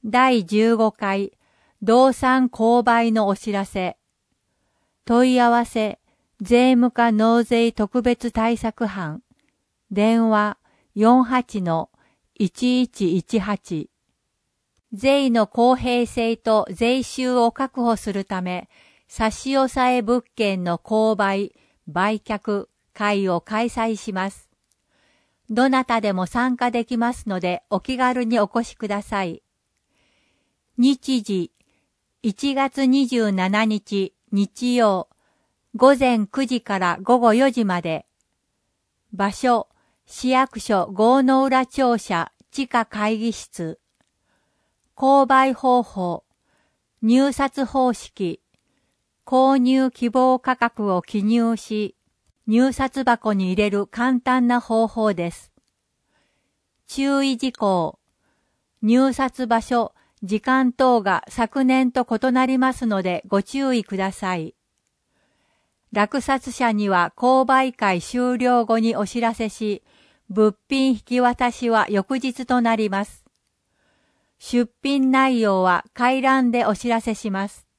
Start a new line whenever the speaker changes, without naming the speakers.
第15回動産購買のお知らせ。問い合わせ税務課納税特別対策班。電話 48-1118。税の公平性と税収を確保するため、差し押さえ物件の購買、売却会を開催します。どなたでも参加できますので、お気軽にお越しください。日時、1月27日日曜、午前9時から午後4時まで。場所、市役所郷の浦庁舎地下会議室。購買方法、入札方式、購入希望価格を記入し、入札箱に入れる簡単な方法です。注意事項、入札場所、時間等が昨年と異なりますのでご注意ください。落札者には購買会終了後にお知らせし、物品引き渡しは翌日となります。出品内容は回覧でお知らせします。